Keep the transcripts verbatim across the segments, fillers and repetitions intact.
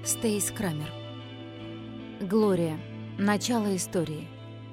Стейс Крамер. Глория. Начало истории.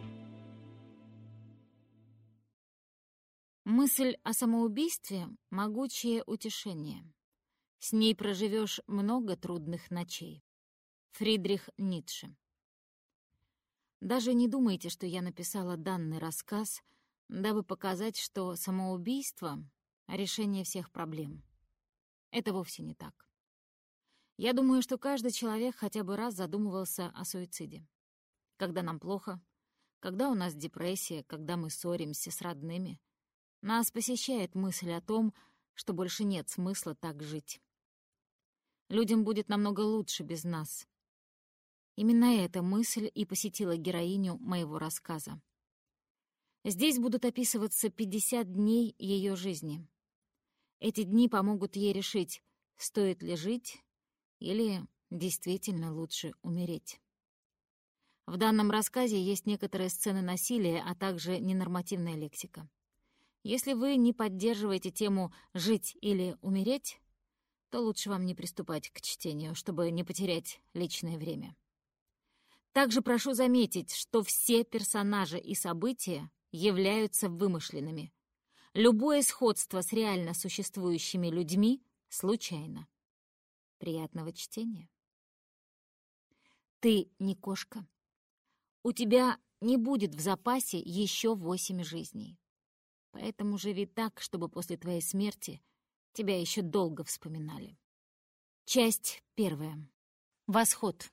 Мысль о самоубийстве — могучее утешение. С ней проживешь много трудных ночей. Фридрих Ницше. Даже не думайте, что я написала данный рассказ, дабы показать, что самоубийство — решение всех проблем. Это вовсе не так. Я думаю, что каждый человек хотя бы раз задумывался о суициде. Когда нам плохо, когда у нас депрессия, когда мы ссоримся с родными, нас посещает мысль о том, что больше нет смысла так жить. Людям будет намного лучше без нас. Именно эта мысль и посетила героиню моего рассказа. Здесь будут описываться пятьдесят дней ее жизни. Эти дни помогут ей решить, стоит ли жить или действительно лучше умереть. В данном рассказе есть некоторые сцены насилия, а также ненормативная лексика. Если вы не поддерживаете тему «жить или умереть», то лучше вам не приступать к чтению, чтобы не потерять личное время. Также прошу заметить, что все персонажи и события являются вымышленными. Любое сходство с реально существующими людьми случайно. Приятного чтения. Ты не кошка. У тебя не будет в запасе еще восемь жизней. Поэтому живи так, чтобы после твоей смерти тебя еще долго вспоминали. Часть первая. Восход.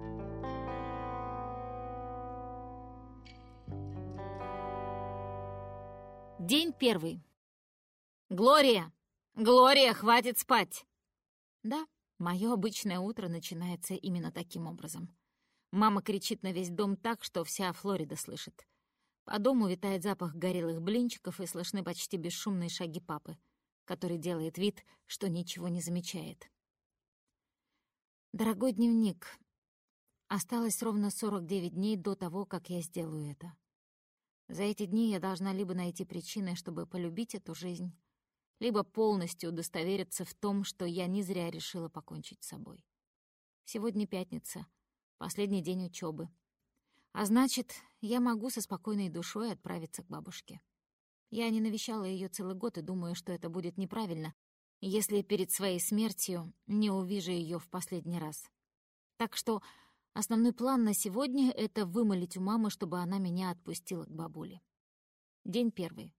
День первый. «Глория! Глория, хватит спать!» Да, мое обычное утро начинается именно таким образом. Мама кричит на весь дом так, что вся Флорида слышит. По дому витает запах горелых блинчиков и слышны почти бесшумные шаги папы, который делает вид, что ничего не замечает. Дорогой дневник, осталось ровно сорок девять дней до того, как я сделаю это. За эти дни я должна либо найти причины, чтобы полюбить эту жизнь, либо полностью удостовериться в том, что я не зря решила покончить с собой. Сегодня пятница, последний день учебы. А значит, я могу со спокойной душой отправиться к бабушке. Я не навещала ее целый год и думаю, что это будет неправильно, если перед своей смертью не увижу ее в последний раз. Так что основной план на сегодня — это вымолить у мамы, чтобы она меня отпустила к бабуле. День первый.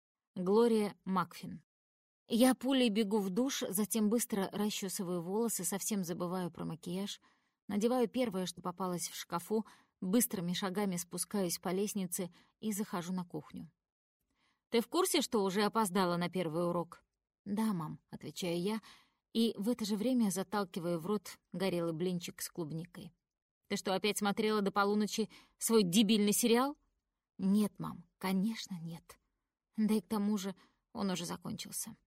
Глория Макфин. Я пулей бегу в душ, затем быстро расчесываю волосы, совсем забываю про макияж, надеваю первое, что попалось в шкафу, быстрыми шагами спускаюсь по лестнице и захожу на кухню. «Ты в курсе, что уже опоздала на первый урок?» «Да, мам», — отвечаю я, и в это же время заталкиваю в рот горелый блинчик с клубникой. «Ты что, опять смотрела до полуночи свой дебильный сериал?» «Нет, мам, конечно, нет. Да и к тому же он уже закончился».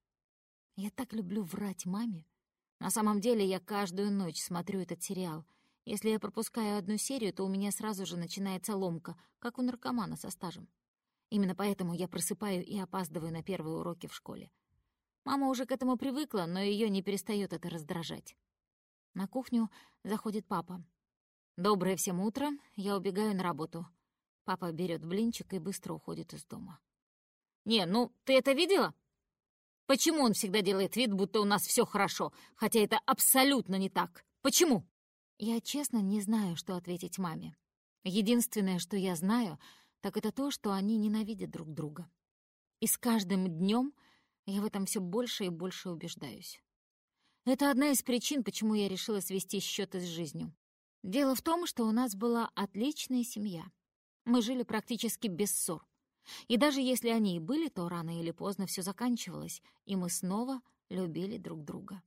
Я так люблю врать маме. На самом деле я каждую ночь смотрю этот сериал. Если я пропускаю одну серию, то у меня сразу же начинается ломка, как у наркомана со стажем. Именно поэтому я просыпаю и опаздываю на первые уроки в школе. Мама уже к этому привыкла, но ее не перестает это раздражать. На кухню заходит папа. «Доброе всем утро, я убегаю на работу». Папа берет блинчик и быстро уходит из дома. «Не, ну ты это видела? Почему он всегда делает вид, будто у нас все хорошо, хотя это абсолютно не так? Почему?» Я честно не знаю, что ответить маме. Единственное, что я знаю, так это то, что они ненавидят друг друга. И с каждым днем я в этом все больше и больше убеждаюсь. Это одна из причин, почему я решила свести счеты с жизнью. Дело в том, что у нас была отличная семья. Мы жили практически без ссор. И даже если они и были, то рано или поздно все заканчивалось, и мы снова любили друг друга.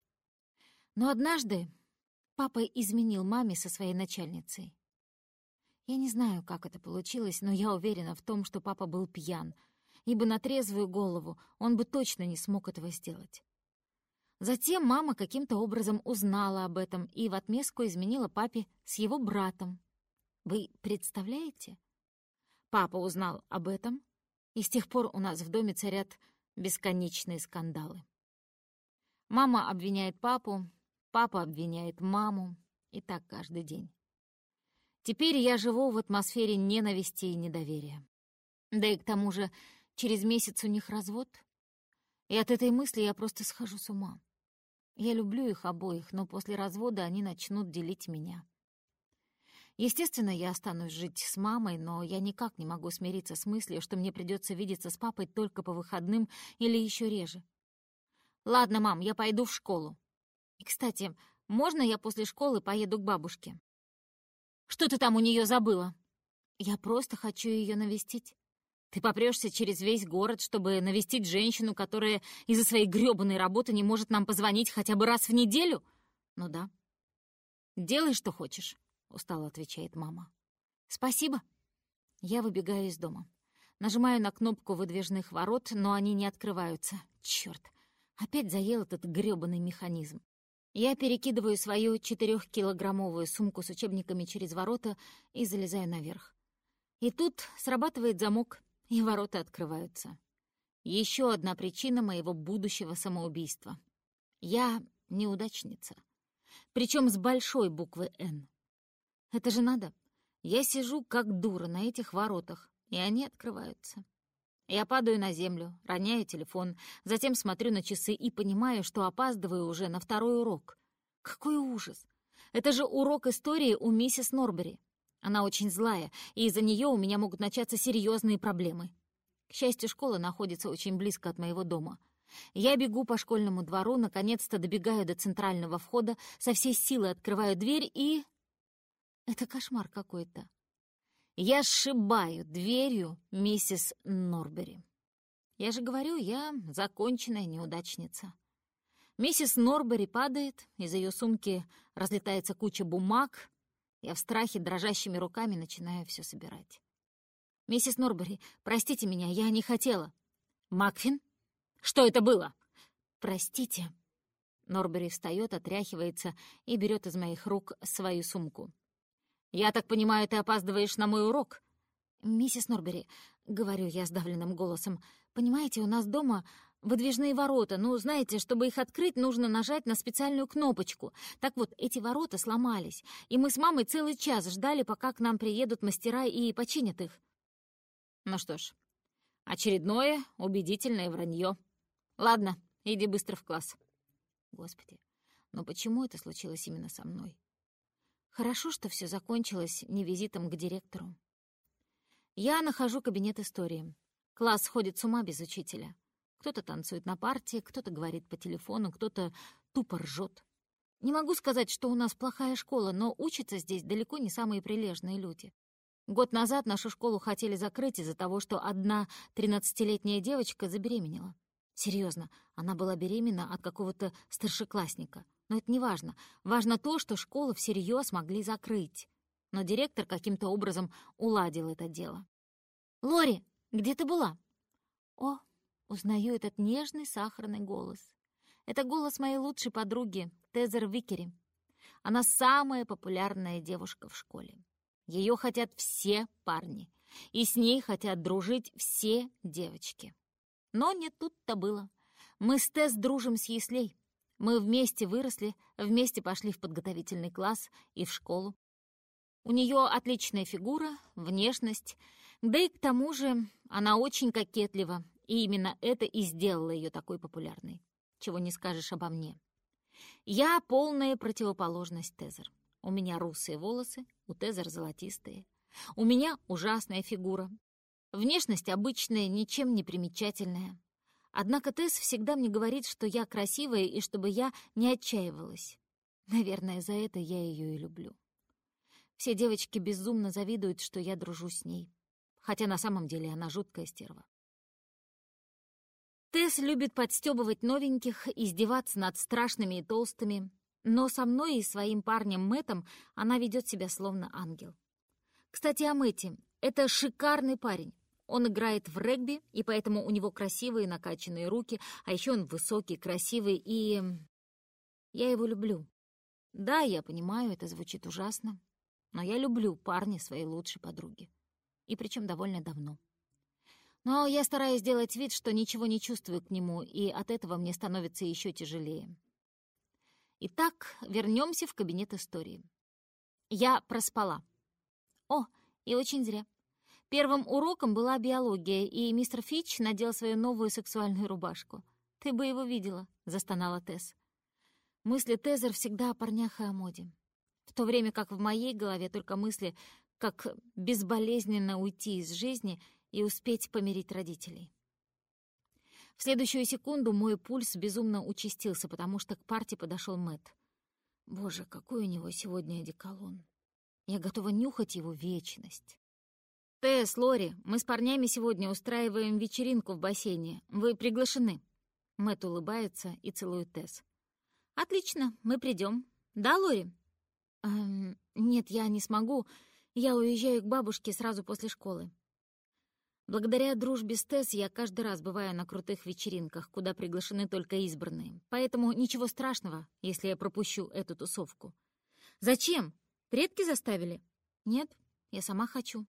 Но однажды папа изменил маме со своей начальницей. Я не знаю, как это получилось, но я уверена в том, что папа был пьян, ибо на трезвую голову он бы точно не смог этого сделать. Затем мама каким-то образом узнала об этом и в отместку изменила папе с его братом. Вы представляете? Папа узнал об этом, и с тех пор у нас в доме царят бесконечные скандалы. Мама обвиняет папу, папа обвиняет маму, и так каждый день. Теперь я живу в атмосфере ненависти и недоверия. Да и к тому же через месяц у них развод. И от этой мысли я просто схожу с ума. Я люблю их обоих, но после развода они начнут делить меня. Естественно, я останусь жить с мамой, но я никак не могу смириться с мыслью, что мне придется видеться с папой только по выходным или еще реже. Ладно, мам, я пойду в школу. И, кстати, можно я после школы поеду к бабушке? Что ты там у нее забыла? Я просто хочу ее навестить. Ты попрешься через весь город, чтобы навестить женщину, которая из-за своей грёбаной работы не может нам позвонить хотя бы раз в неделю? Ну да. Делай, что хочешь. — устало отвечает мама. «Спасибо». Я выбегаю из дома. Нажимаю на кнопку выдвижных ворот, но они не открываются. Чёрт, опять заел этот грёбаный механизм. Я перекидываю свою четырёхкилограммовую сумку с учебниками через ворота и залезаю наверх. И тут срабатывает замок, и ворота открываются. Еще одна причина моего будущего самоубийства. Я неудачница. Причем с большой буквы «Н». Это же надо. Я сижу как дура на этих воротах, и они открываются. Я падаю на землю, роняю телефон, затем смотрю на часы и понимаю, что опаздываю уже на второй урок. Какой ужас! Это же урок истории у миссис Норбери. Она очень злая, и из-за нее у меня могут начаться серьезные проблемы. К счастью, школа находится очень близко от моего дома. Я бегу по школьному двору, наконец-то добегаю до центрального входа, со всей силы открываю дверь и... Это кошмар какой-то. Я сшибаю дверью миссис Норбери. Я же говорю, я законченная неудачница. Миссис Норбери падает, из ее сумки разлетается куча бумаг. Я в страхе дрожащими руками начинаю все собирать. «Миссис Норбери, простите меня, я не хотела». «Макфин? Что это было?» «Простите». Норбери встает, отряхивается и берет из моих рук свою сумку. «Я так понимаю, ты опаздываешь на мой урок?» «Миссис Норбери», — говорю я сдавленным голосом, «понимаете, у нас дома выдвижные ворота. Ну, знаете, чтобы их открыть, нужно нажать на специальную кнопочку. Так вот, эти ворота сломались, и мы с мамой целый час ждали, пока к нам приедут мастера и починят их». Ну что ж, очередное убедительное вранье. Ладно, иди быстро в класс. Господи, но почему это случилось именно со мной? Хорошо, что все закончилось не визитом к директору. Я нахожу кабинет истории. Класс сходит с ума без учителя. Кто-то танцует на парте, кто-то говорит по телефону, кто-то тупо ржет. Не могу сказать, что у нас плохая школа, но учатся здесь далеко не самые прилежные люди. Год назад нашу школу хотели закрыть из-за того, что одна тринадцатилетняя девочка забеременела. Серьезно, она была беременна от какого-то старшеклассника. Но это не важно. Важно то, что школу всерьез могли закрыть. Но директор каким-то образом уладил это дело. «Лори, где ты была?» О, узнаю этот нежный сахарный голос. Это голос моей лучшей подруги, Тезер Викери. Она самая популярная девушка в школе. Ее хотят все парни, и с ней хотят дружить все девочки. Но не тут-то было. Мы с Тез дружим с Яслей. Мы вместе выросли, вместе пошли в подготовительный класс и в школу. У нее отличная фигура, внешность, да и к тому же она очень кокетлива, и именно это и сделало ее такой популярной. Чего не скажешь обо мне. Я полная противоположность Тезер. У меня русые волосы, у Тезер золотистые. У меня ужасная фигура. Внешность обычная, ничем не примечательная. Однако Тез всегда мне говорит, что я красивая и чтобы я не отчаивалась. Наверное, за это я ее и люблю. Все девочки безумно завидуют, что я дружу с ней. Хотя на самом деле она жуткая стерва. Тез любит подстёбывать новеньких, издеваться над страшными и толстыми, но со мной и своим парнем Мэттом она ведет себя словно ангел. Кстати, о Мэтте. Это шикарный парень. Он играет в регби, и поэтому у него красивые накачанные руки, а еще он высокий, красивый, и... Я его люблю. Да, я понимаю, это звучит ужасно, но я люблю парня своей лучшей подруги. И причем довольно давно. Но я стараюсь сделать вид, что ничего не чувствую к нему, и от этого мне становится еще тяжелее. Итак, вернемся в кабинет истории. Я проспала. О, и очень зря. Первым уроком была биология, и мистер Фич надел свою новую сексуальную рубашку. «Ты бы его видела», — застонала Тесс. Мысли Тезер всегда о парнях и о моде. В то время как в моей голове только мысли, как безболезненно уйти из жизни и успеть помирить родителей. В следующую секунду мой пульс безумно участился, потому что к парте подошел Мэтт. Боже, какой у него сегодня одеколон. Я готова нюхать его вечность. «Тесс, Лори, мы с парнями сегодня устраиваем вечеринку в бассейне. Вы приглашены». Мэтт улыбается и целует Тесс. «Отлично, мы придем. Да, Лори?» «Эм, нет, я не смогу. Я уезжаю к бабушке сразу после школы». Благодаря дружбе с Тесс я каждый раз бываю на крутых вечеринках, куда приглашены только избранные. Поэтому ничего страшного, если я пропущу эту тусовку. «Зачем? Предки заставили?» «Нет, я сама хочу».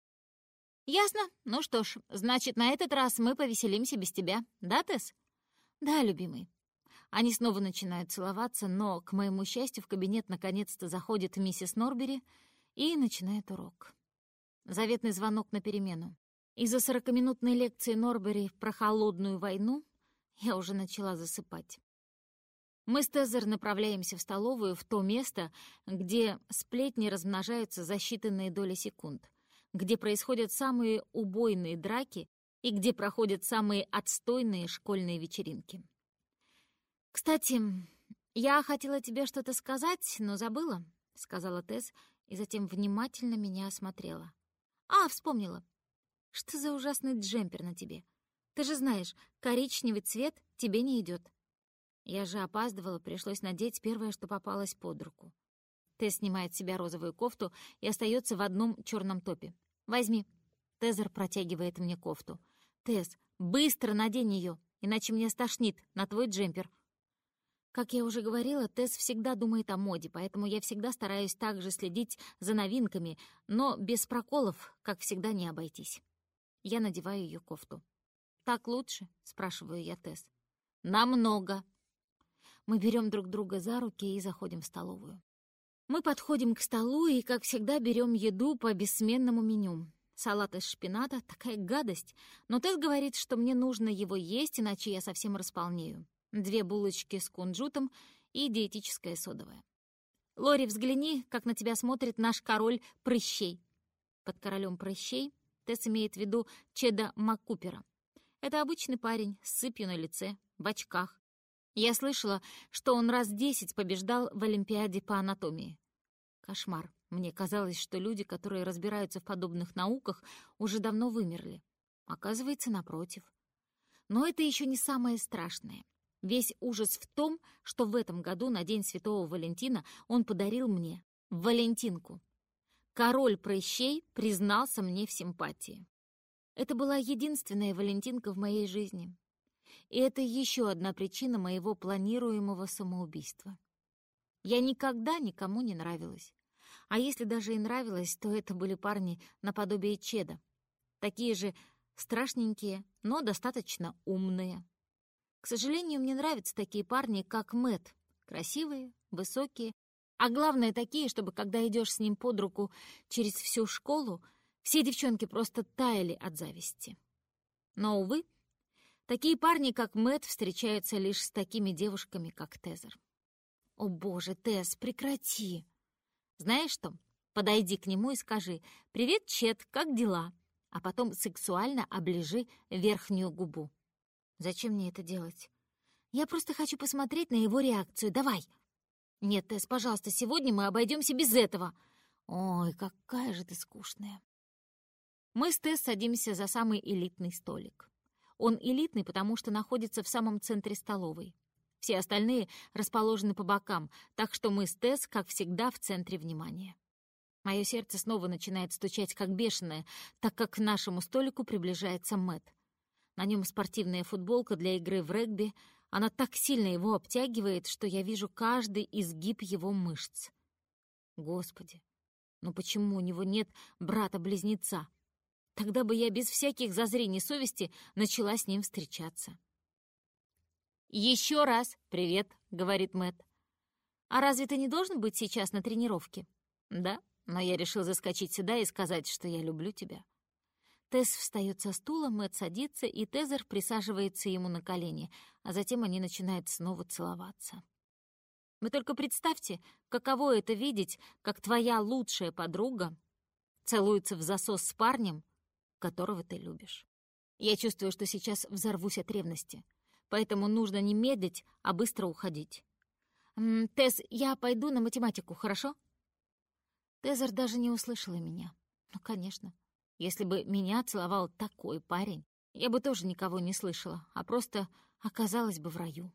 «Ясно. Ну что ж, значит, на этот раз мы повеселимся без тебя. Да, Тесс?» «Да, любимый». Они снова начинают целоваться, но, к моему счастью, в кабинет наконец-то заходит миссис Норбери и начинает урок. Заветный звонок на перемену. Из-за сорокаминутной лекции Норбери про холодную войну я уже начала засыпать. Мы с Тезер направляемся в столовую, в то место, где сплетни размножаются за считанные доли секунд, где происходят самые убойные драки и где проходят самые отстойные школьные вечеринки. «Кстати, я хотела тебе что-то сказать, но забыла», — сказала Тесс и затем внимательно меня осмотрела. «А, вспомнила. Что за ужасный джемпер на тебе? Ты же знаешь, коричневый цвет тебе не идет». Я же опаздывала, пришлось надеть первое, что попалось под руку. Тесс снимает с себя розовую кофту и остается в одном черном топе. «Возьми». Тезер протягивает мне кофту. «Тесс, быстро надень ее, иначе меня стошнит на твой джемпер». Как я уже говорила, Тесс всегда думает о моде, поэтому я всегда стараюсь также следить за новинками, но без проколов, как всегда, не обойтись. Я надеваю ее кофту. «Так лучше?» — спрашиваю я Тесс. «Намного». Мы берем друг друга за руки и заходим в столовую. Мы подходим к столу и, как всегда, берем еду по бессменному меню. Салат из шпината — такая гадость, но Тесс говорит, что мне нужно его есть, иначе я совсем располнею. Две булочки с кунжутом и диетическое содовое. «Лори, взгляни, как на тебя смотрит наш король прыщей». Под королем прыщей Тесс имеет в виду Чеда МакКупера. Это обычный парень с сыпью на лице, в очках. Я слышала, что он раз десять побеждал в Олимпиаде по анатомии. Кошмар. Мне казалось, что люди, которые разбираются в подобных науках, уже давно вымерли. Оказывается, напротив. Но это еще не самое страшное. Весь ужас в том, что в этом году на День Святого Валентина он подарил мне Валентинку. Король прыщей признался мне в симпатии. Это была единственная Валентинка в моей жизни. И это еще одна причина моего планируемого самоубийства. Я никогда никому не нравилась. А если даже и нравилась, то это были парни наподобие Чеда. Такие же страшненькие, но достаточно умные. К сожалению, мне нравятся такие парни, как Мэтт. Красивые, высокие, а главное, такие, чтобы, когда идешь с ним под руку через всю школу, все девчонки просто таяли от зависти. Но, увы, такие парни, как Мэтт, встречаются лишь с такими девушками, как Тезер. «О боже, Тесс, прекрати!» «Знаешь что? Подойди к нему и скажи: «Привет, Чет, как дела?» А потом сексуально оближи верхнюю губу. «Зачем мне это делать?» «Я просто хочу посмотреть на его реакцию. Давай!» «Нет, Тесс, пожалуйста, сегодня мы обойдемся без этого!» «Ой, какая же ты скучная!» Мы с Тесс садимся за самый элитный столик. Он элитный, потому что находится в самом центре столовой. Все остальные расположены по бокам, так что мы с Тесс, как всегда, в центре внимания. Мое сердце снова начинает стучать как бешеное, так как к нашему столику приближается Мэтт. На нем спортивная футболка для игры в регби. Она так сильно его обтягивает, что я вижу каждый изгиб его мышц. Господи, ну почему у него нет брата-близнеца? Тогда бы я без всяких зазрений совести начала с ним встречаться. «Еще раз привет», — говорит Мэтт. «А разве ты не должен быть сейчас на тренировке?» «Да, но я решил заскочить сюда и сказать, что я люблю тебя». Тесс встает со стула, Мэтт садится, и Тезер присаживается ему на колени, а затем они начинают снова целоваться. Вы только представьте, каково это видеть, как твоя лучшая подруга целуется в засос с парнем, которого ты любишь. Я чувствую, что сейчас взорвусь от ревности, поэтому нужно не медлить, а быстро уходить. «М, «Тесс, я пойду на математику, хорошо?» Тезер даже не услышала меня. Ну, конечно. Если бы меня целовал такой парень, я бы тоже никого не слышала, а просто оказалась бы в раю.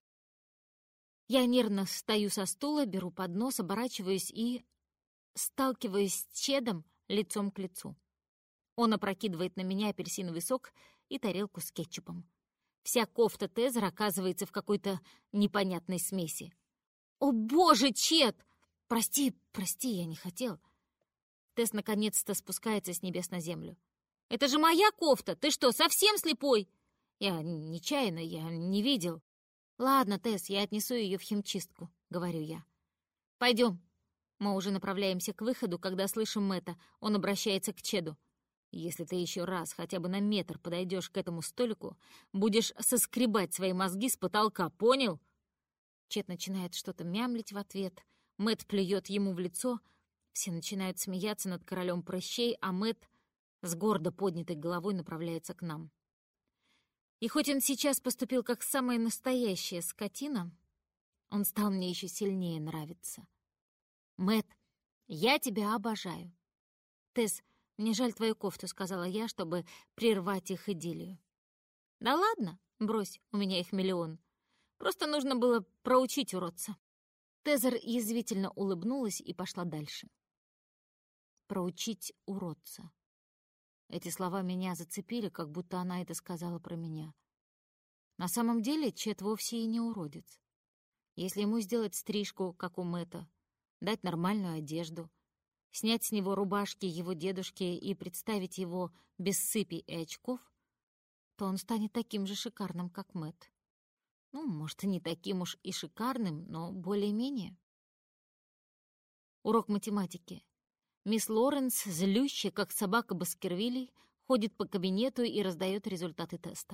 Я нервно встаю со стула, беру поднос, оборачиваюсь и сталкиваюсь с Чедом лицом к лицу. Он опрокидывает на меня апельсиновый сок и тарелку с кетчупом. Вся кофта Тезера оказывается в какой-то непонятной смеси. «О, боже, Чед! Прости, прости, я не хотел». Тесс наконец-то спускается с небес на землю. «Это же моя кофта! Ты что, совсем слепой?» «Я нечаянно, я не видел». «Ладно, Тесс, я отнесу ее в химчистку», — говорю я. «Пойдем». Мы уже направляемся к выходу, когда слышим Мэтта. Он обращается к Чеду. «Если ты еще раз хотя бы на метр подойдешь к этому столику, будешь соскребать свои мозги с потолка, понял?» Чед начинает что-то мямлить в ответ. Мэтт плюет ему в лицо. Все начинают смеяться над королем прыщей, а Мэтт с гордо поднятой головой направляется к нам. И хоть он сейчас поступил как самая настоящая скотина, он стал мне еще сильнее нравиться. «Мэтт, я тебя обожаю». «Тесс, мне жаль твою кофту», — сказала я, чтобы прервать их идиллию. «Да ладно, брось, у меня их миллион. Просто нужно было проучить уродца». Тезер язвительно улыбнулась и пошла дальше. «Проучить уродца». Эти слова меня зацепили, как будто она это сказала про меня. На самом деле Чет вовсе и не уродец. Если ему сделать стрижку, как у Мэтта, дать нормальную одежду, снять с него рубашки его дедушки и представить его без сыпи и очков, то он станет таким же шикарным, как Мэтт. Ну, может, и не таким уж и шикарным, но более-менее. Урок математики. Мисс Лоренс, злющая, как собака Баскервилей, ходит по кабинету и раздает результаты теста.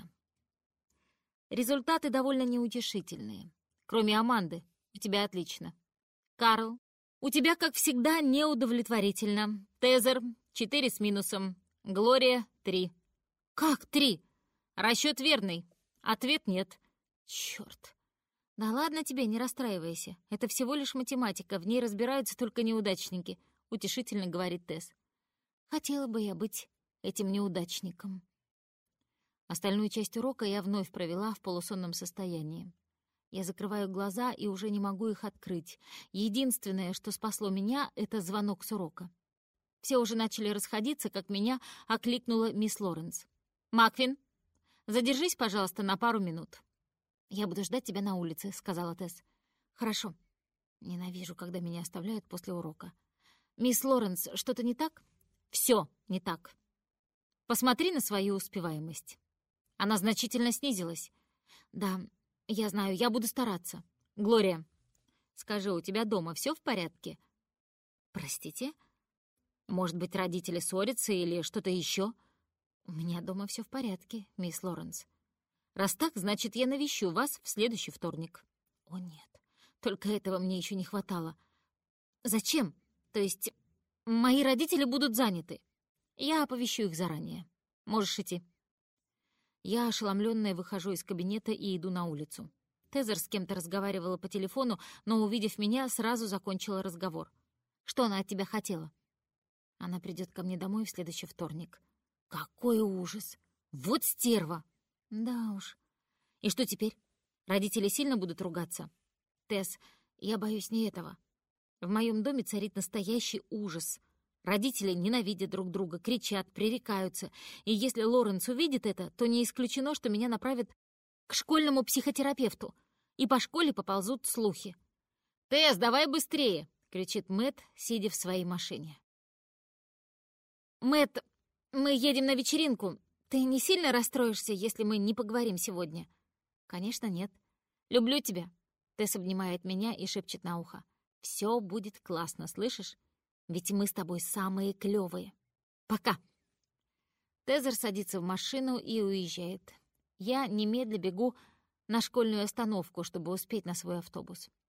Результаты довольно неутешительные. Кроме Аманды, у тебя отлично. Карл, у тебя, как всегда, неудовлетворительно. Тезер, четыре с минусом. Глория, три. Как три? Расчет верный. Ответ нет. Черт. Да ладно тебе, не расстраивайся. Это всего лишь математика, в ней разбираются только неудачники. — утешительно говорит Тесс. «Хотела бы я быть этим неудачником». Остальную часть урока я вновь провела в полусонном состоянии. Я закрываю глаза и уже не могу их открыть. Единственное, что спасло меня, — это звонок с урока. Все уже начали расходиться, как меня окликнула мисс Лоренс. «Маквин, задержись, пожалуйста, на пару минут». «Я буду ждать тебя на улице», — сказала Тесс. «Хорошо. Ненавижу, когда меня оставляют после урока». «Мисс Лоренс, что-то не так?» «Все не так. Посмотри на свою успеваемость. Она значительно снизилась». «Да, я знаю, я буду стараться». «Глория, скажи, у тебя дома все в порядке?» «Простите? Может быть, родители ссорятся или что-то еще?» «У меня дома все в порядке, мисс Лоренс». «Раз так, значит, я навещу вас в следующий вторник». «О, нет, только этого мне еще не хватало». «Зачем? То есть мои родители будут заняты. Я оповещу их заранее. Можешь идти». Я, ошеломленная, выхожу из кабинета и иду на улицу. Тезер с кем-то разговаривала по телефону, но, увидев меня, сразу закончила разговор. «Что она от тебя хотела?» «Она придет ко мне домой в следующий вторник». «Какой ужас! Вот стерва!» «Да уж. И что теперь? Родители сильно будут ругаться?» «Тесс, я боюсь не этого. В моем доме царит настоящий ужас. Родители ненавидят друг друга, кричат, пререкаются. И если Лоренс увидит это, то не исключено, что меня направят к школьному психотерапевту. И по школе поползут слухи». «Тесс, давай быстрее!» — кричит Мэтт, сидя в своей машине. «Мэтт, мы едем на вечеринку. Ты не сильно расстроишься, если мы не поговорим сегодня?» «Конечно, нет. Люблю тебя». Тесс обнимает меня и шепчет на ухо. Все будет классно, слышишь? Ведь мы с тобой самые клёвые. Пока!» Тезер садится в машину и уезжает. Я немедля бегу на школьную остановку, чтобы успеть на свой автобус.